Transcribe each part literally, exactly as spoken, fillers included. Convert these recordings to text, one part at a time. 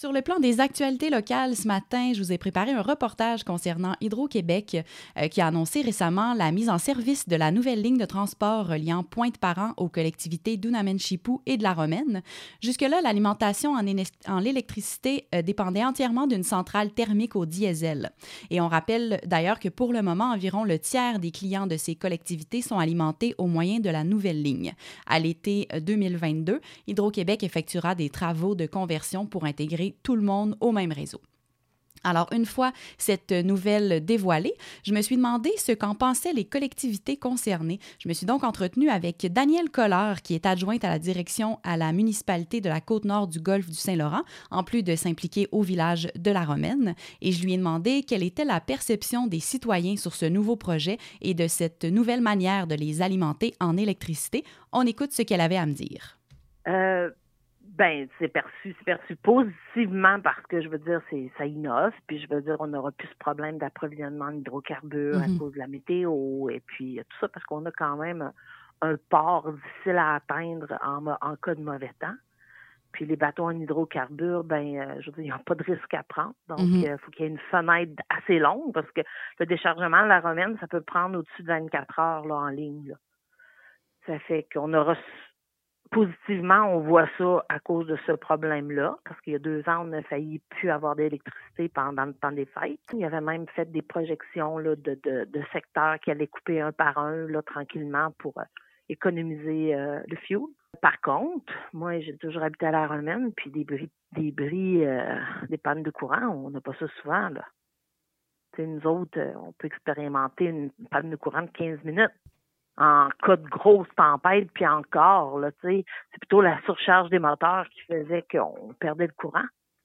Sur le plan des actualités locales, ce matin, je vous ai préparé un reportage concernant Hydro-Québec euh, qui a annoncé récemment la mise en service de la nouvelle ligne de transport reliant Pointe-Parent aux collectivités d'Ounamen-Chipou et de la Romaine. Jusque-là, l'alimentation en, éne- en électricité euh, dépendait entièrement d'une centrale thermique au diesel. Et on rappelle d'ailleurs que pour le moment, environ le tiers des clients de ces collectivités sont alimentés au moyen de la nouvelle ligne. À l'été deux mille vingt-deux, Hydro-Québec effectuera des travaux de conversion pour intégrer tout le monde au même réseau. Alors, une fois cette nouvelle dévoilée, je me suis demandé ce qu'en pensaient les collectivités concernées. Je me suis donc entretenue avec Danielle Collard, qui est adjointe à la direction à la municipalité de la Côte-Nord du Golfe du Saint-Laurent, en plus de s'impliquer au village de la Romaine. Et je lui ai demandé quelle était la perception des citoyens sur ce nouveau projet et de cette nouvelle manière de les alimenter en électricité. On écoute ce qu'elle avait à me dire. Euh, ben, c'est perçu, c'est perçu positivement parce que je veux dire, c'est ça innove, puis je veux dire, on n'aura plus ce problème d'approvisionnement en hydrocarbures à Mm-hmm. cause de la météo et puis tout ça parce qu'on a quand même un port difficile à atteindre en, en cas de mauvais temps. Puis les bateaux en hydrocarbures, ben, euh, je veux dire, ils n'ont pas de risque à prendre. Donc, il Mm-hmm. euh, faut qu'il y ait une fenêtre assez longue parce que le déchargement de la Romaine, ça peut prendre au-dessus de vingt-quatre heures là, en ligne. Là. Ça fait qu'on aura positivement, on voit ça à cause de ce problème-là, parce qu'il y a deux ans, on a failli plus avoir d'électricité pendant le temps des fêtes. Il y avait même fait des projections là, de, de, de secteurs qui allaient couper un par un là, tranquillement pour euh, économiser euh, le fuel. Par contre, moi, j'ai toujours habité à la Romaine, puis des bris, des bris, euh, des pannes de courant, on n'a pas ça souvent, là. T'sais, nous autres, euh, on peut expérimenter une panne de courant de quinze minutes. En cas de grosse tempête, puis encore, là, tu sais, c'est plutôt la surcharge des moteurs qui faisait qu'on perdait le courant.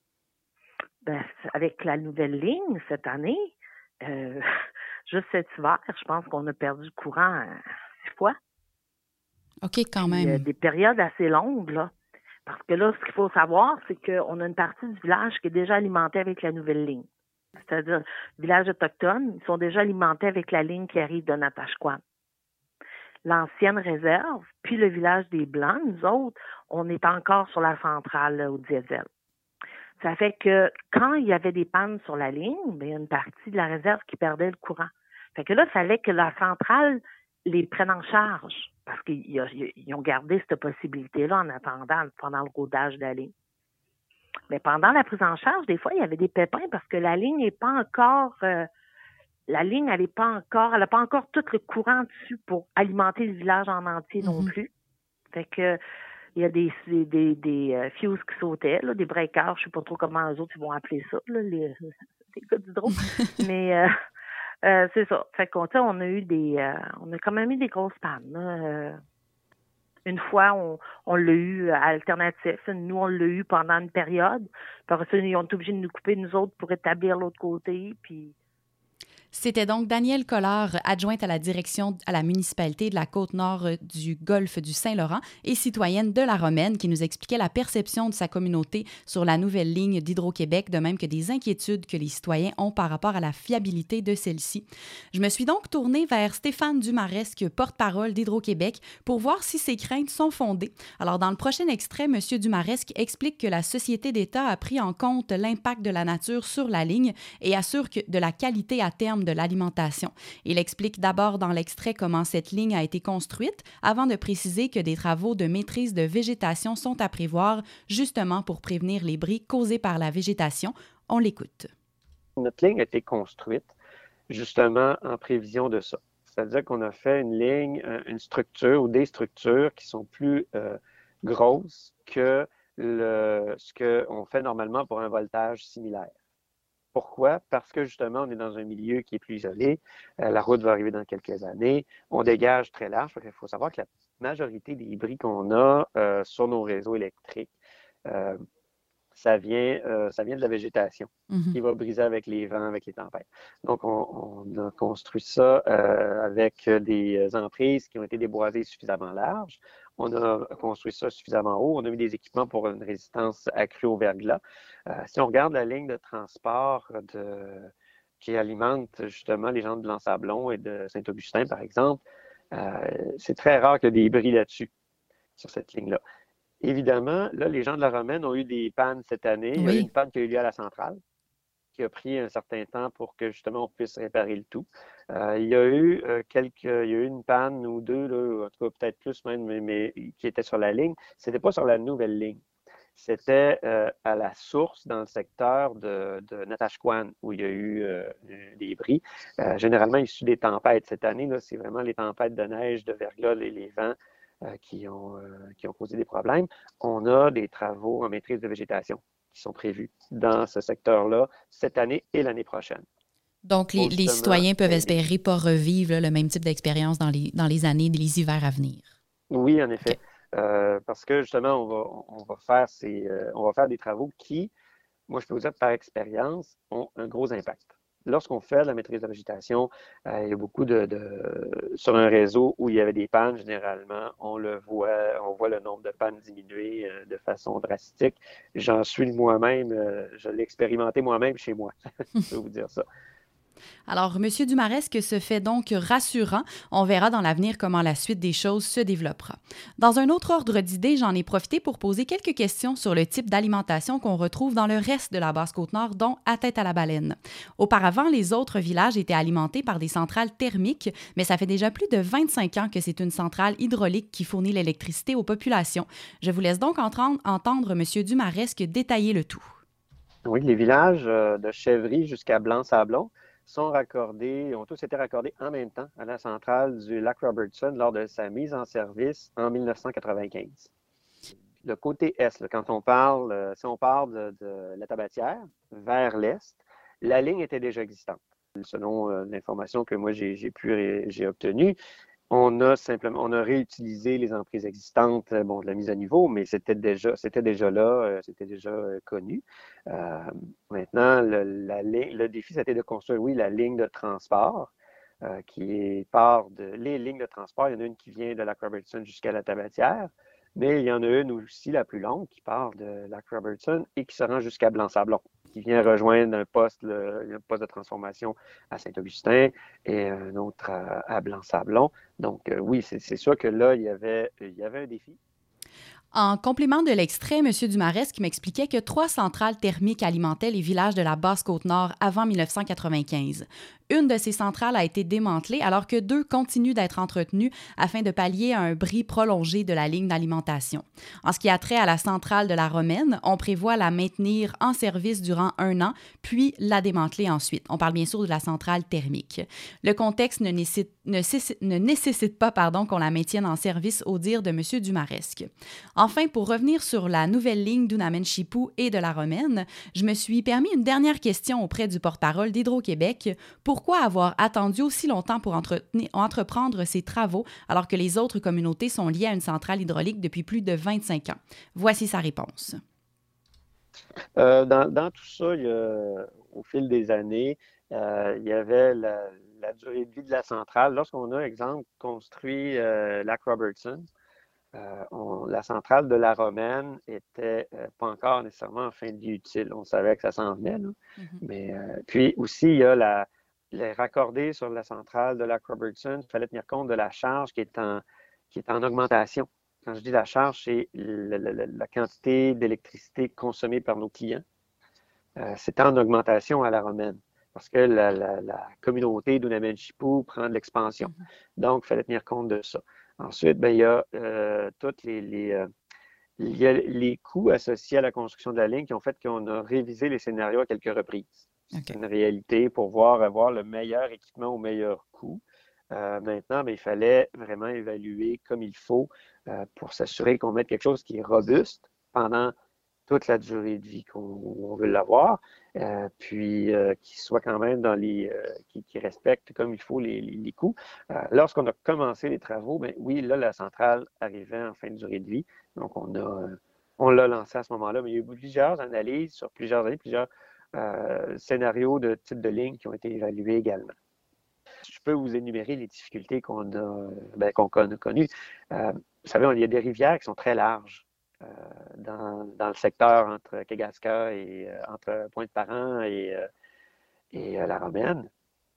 Ben, avec la nouvelle ligne cette année, euh, juste cet hiver, je pense qu'on a perdu le courant euh, six fois. OK, quand Puis euh, même. des périodes assez longues, là. Parce que là, ce qu'il faut savoir, c'est qu'on a une partie du village qui est déjà alimentée avec la nouvelle ligne. C'est-à-dire, villages autochtones, ils sont déjà alimentés avec la ligne qui arrive de Natashquan. L'ancienne réserve, puis le village des Blancs, nous autres, on est encore sur la centrale là, au diesel. Ça fait que quand il y avait des pannes sur la ligne, bien, il y a une partie de la réserve qui perdait le courant. Fait que là, il fallait que la centrale les prenne en charge parce qu'ils ils ont gardé cette possibilité-là en attendant, pendant le rodage de la ligne. Mais pendant la prise en charge, des fois, il y avait des pépins parce que la ligne n'est pas encore... Euh, La ligne, elle n'est pas encore, elle n'a pas encore tout le courant dessus pour alimenter le village en entier mm-hmm. non plus. Fait que il y a des des des, des euh, fuses qui sautaient, là, des breakers, je sais pas trop comment les autres ils vont appeler ça, là, les, les gars d'hydro. Mais euh, euh, c'est ça. Fait qu'on on a eu des euh, on a quand même eu des grosses pannes. Là. Euh, une fois, on, on l'a eu à alternatif. Nous, on l'a eu pendant une période. Par ça, ils ont été obligés de nous couper, nous autres, pour établir l'autre côté. Puis C'était donc Danielle Collard, adjointe à la direction à la municipalité de la Côte-Nord du Golfe du Saint-Laurent et citoyenne de la Romaine, qui nous expliquait la perception de sa communauté sur la nouvelle ligne d'Hydro-Québec, de même que des inquiétudes que les citoyens ont par rapport à la fiabilité de celle-ci. Je me suis donc tournée vers Stéphane Dumaresque, porte-parole d'Hydro-Québec, pour voir si ces craintes sont fondées. Alors, dans le prochain extrait, M. Dumaresque explique que la Société d'État a pris en compte l'impact de la nature sur la ligne et assure que de la qualité à terme de l'alimentation. Il explique d'abord dans l'extrait comment cette ligne a été construite avant de préciser que des travaux de maîtrise de végétation sont à prévoir justement pour prévenir les bris causés par la végétation. On l'écoute. Notre ligne a été construite justement en prévision de ça. C'est-à-dire qu'on a fait une ligne, une structure ou des structures qui sont plus euh, grosses que le, ce qu'on fait normalement pour un voltage similaire. Pourquoi? Parce que justement, on est dans un milieu qui est plus isolé. Euh, la route va arriver dans quelques années. On dégage très large. Il faut savoir que la majorité des bris qu'on a euh, sur nos réseaux électriques, euh, ça vient, euh, ça vient de la végétation mm-hmm. qui va briser avec les vents, avec les tempêtes. Donc, on, on a construit ça euh, avec des emprises qui ont été déboisées suffisamment larges. On a construit ça suffisamment haut. On a mis des équipements pour une résistance accrue au verglas. Euh, si on regarde la ligne de transport de, qui alimente justement les gens de Blanc-Sablon et de Saint-Augustin, par exemple, euh, c'est très rare qu'il y ait des bris là-dessus, sur cette ligne-là. Évidemment, là, les gens de la Romaine ont eu des pannes cette année. Il y a eu Oui. une panne qui a eu lieu à la centrale, qui a pris un certain temps pour que justement on puisse réparer le tout. Euh, il y a eu euh, quelques, il y a eu une panne ou deux, là, en tout cas peut-être plus même, mais, mais qui étaient sur la ligne. C'était pas sur la nouvelle ligne. C'était euh, à la source dans le secteur de, de Natashquan où il y a eu euh, des bris. Euh, généralement issus des tempêtes. Cette année, là, c'est vraiment les tempêtes de neige, de verglas et les vents euh, qui, ont, euh, qui ont causé des problèmes. On a des travaux en maîtrise de végétation qui sont prévus dans ce secteur-là cette année et l'année prochaine. Donc, les, Pour les justement citoyens peuvent aider. espérer pas revivre là, le même type d'expérience dans les, dans les années, les hivers à venir. Oui, en OK. effet. Euh, parce que justement, on va, on va faire ces, euh, on va faire des travaux qui, moi, je peux vous dire par expérience, ont un gros impact. Lorsqu'on fait de la maîtrise de végétation, euh, il y a beaucoup de, de, sur un réseau où il y avait des pannes, généralement, on le voit, on voit le nombre de pannes diminuer euh, de façon drastique. J'en suis moi-même, euh, je l'ai expérimenté moi-même chez moi. Je peux vous dire ça. Alors, M. Dumaresque se fait donc rassurant. On verra dans l'avenir comment la suite des choses se développera. Dans un autre ordre d'idées, j'en ai profité pour poser quelques questions sur le type d'alimentation qu'on retrouve dans le reste de la Basse-Côte-Nord, dont à Tête-à-la-Baleine. Auparavant, les autres villages étaient alimentés par des centrales thermiques, mais ça fait déjà plus de vingt-cinq ans que c'est une centrale hydraulique qui fournit l'électricité aux populations. Je vous laisse donc entendre, entendre M. Dumaresque détailler le tout. Oui, les villages euh, de Chèvry jusqu'à Blanc-Sablon sont raccordés, ont tous été raccordés en même temps à la centrale du lac Robertson lors de sa mise en service en mille neuf cent quatre-vingt-quinze. Le côté est, là, quand on parle, euh, si on parle de, de la tabatière vers l'est, la ligne était déjà existante. Selon euh, l'information que moi j'ai, j'ai pu j'ai obtenue, on a simplement, on a réutilisé les emprises existantes, bon, de la mise à niveau, mais c'était déjà, c'était déjà là, euh, c'était déjà euh, connu. Euh, maintenant, le, la, le défi, c'était de construire, oui, la ligne de transport euh, qui est part de les lignes de transport. Il y en a une qui vient de lac Robertson jusqu'à la Tabatière, mais il y en a une aussi, la plus longue, qui part de lac Robertson et qui se rend jusqu'à Blanc-Sablon, qui vient rejoindre un poste, le, un poste de transformation à Saint-Augustin et un autre à, à Blanc-Sablon. Donc, euh, oui, c'est, c'est sûr que là, il y avait, il y avait un défi. En complément de l'extrait, M. Dumaresque m'expliquait que trois centrales thermiques alimentaient les villages de la Basse-Côte-Nord avant mille neuf cent quatre-vingt-quinze. Une de ces centrales a été démantelée alors que deux continuent d'être entretenues afin de pallier à un bris prolongé de la ligne d'alimentation. En ce qui a trait à la centrale de la Romaine, on prévoit la maintenir en service durant un an, puis la démanteler ensuite. On parle bien sûr de la centrale thermique. Le contexte ne nécessite, ne nécessite, ne nécessite pas pardon, qu'on la maintienne en service au dire de M. Dumaresque. Enfin, pour revenir sur la nouvelle ligne d'Unamenchipou et de la Romaine, je me suis permis une dernière question auprès du porte-parole d'Hydro-Québec. Pourquoi avoir attendu aussi longtemps pour entreprendre ces travaux alors que les autres communautés sont liées à une centrale hydraulique depuis plus de vingt-cinq ans? Voici sa réponse. Euh, dans, dans tout ça, il y a, au fil des années, euh, il y avait la, la durée de vie de la centrale. Lorsqu'on a, exemple, construit euh, lac Robertson, Euh, on, la centrale de la Romaine était euh, pas encore nécessairement en fin de vie utile. On savait que ça s'en venait. Là. Mm-hmm. Mais euh, puis aussi, il y a la, les raccordés sur la centrale de la Robertson. Il fallait tenir compte de la charge qui est en, qui est en augmentation. Quand je dis la charge, c'est le, le, la quantité d'électricité consommée par nos clients. Euh, c'est en augmentation à la Romaine parce que la, la, la communauté d'Unamenchipou prend de l'expansion. Mm-hmm. Donc, il fallait tenir compte de ça. Ensuite, ben, il y a euh, tous les, les, euh, il y a les coûts associés à la construction de la ligne qui ont fait qu'on a révisé les scénarios à quelques reprises. Okay. C'est une réalité pour voir avoir le meilleur équipement au meilleur coût. Euh, maintenant, ben, il fallait vraiment évaluer comme il faut euh, pour s'assurer qu'on mette quelque chose qui est robuste pendant toute la durée de vie qu'on veut l'avoir, euh, puis euh, qui soit quand même dans les, euh, qui, qui respecte comme il faut les, les, les coûts. Euh, lorsqu'on a commencé les travaux, ben oui, là, la centrale arrivait en fin de durée de vie, donc on a, euh, on l'a lancé à ce moment-là, mais il y a eu plusieurs analyses sur plusieurs années, plusieurs euh, scénarios de type de ligne qui ont été évalués également. Je peux vous énumérer les difficultés qu'on a, ben, qu'on a connues. Euh, vous savez, il y a des rivières qui sont très larges. Euh, dans, dans le secteur entre Kegaska et euh, entre Pointe-Parent et, euh, et euh, la Romaine.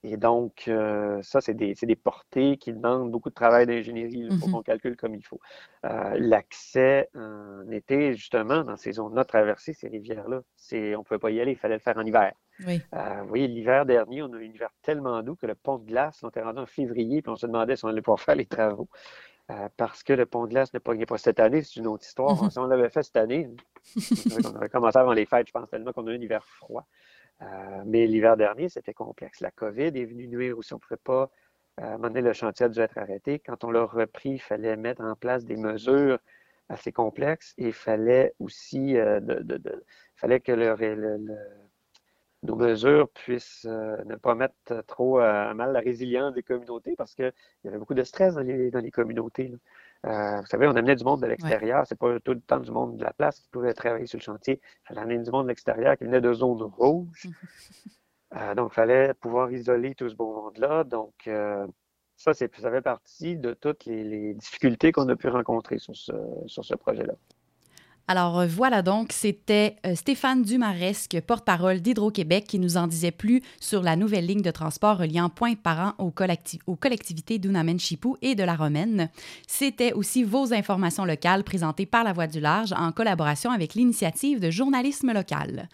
Et donc, euh, ça, c'est des, c'est des portées qui demandent beaucoup de travail d'ingénierie. Il faut Mhm. qu'on calcule comme il faut. Euh, l'accès en été, justement, dans ces zones-là, traverser ces rivières-là, c'est, on ne pouvait pas y aller, il fallait le faire en hiver. Oui. Euh, vous voyez, l'hiver dernier, on a eu un hiver tellement doux que le pont de glace, on était rendu en février, puis on se demandait si on allait pouvoir faire les travaux. Euh, parce que le pont de glace ne pognait pas cette année, c'est une autre histoire. Mhm. Si on l'avait fait cette année, on aurait commencé avant les fêtes, je pense, tellement qu'on a eu un hiver froid. Euh, mais l'hiver dernier, c'était complexe. La COVID est venue nuire aussi. On ne pouvait pas, euh, à un moment donné, le chantier a dû être arrêté. Quand on l'a repris, il fallait mettre en place des mesures assez complexes et il fallait aussi, euh, de, de, de, il fallait que le, le, le, nos mesures puissent euh, ne pas mettre trop à mal la résilience des communautés parce qu'il y avait beaucoup de stress dans les, dans les communautés. Là. Euh, vous savez, on amenait du monde de l'extérieur. Ouais. C'est pas tout le temps du monde de la place qui pouvait travailler sur le chantier. Il fallait amener du monde de l'extérieur qui venait de zones rouges. euh, donc, il fallait pouvoir isoler tout ce beau monde-là. Donc, euh, ça, c'est, ça fait partie de toutes les, les difficultés qu'on a pu rencontrer sur ce, sur ce projet-là. Alors voilà donc, c'était Stéphane Dumaresque, porte-parole d'Hydro-Québec, qui nous en disait plus sur la nouvelle ligne de transport reliant Pointe-Parent aux, collecti- aux collectivités d'Ounamen-Chipou et de la Romaine. C'était aussi vos informations locales présentées par La Voix du Large en collaboration avec l'initiative de journalisme local.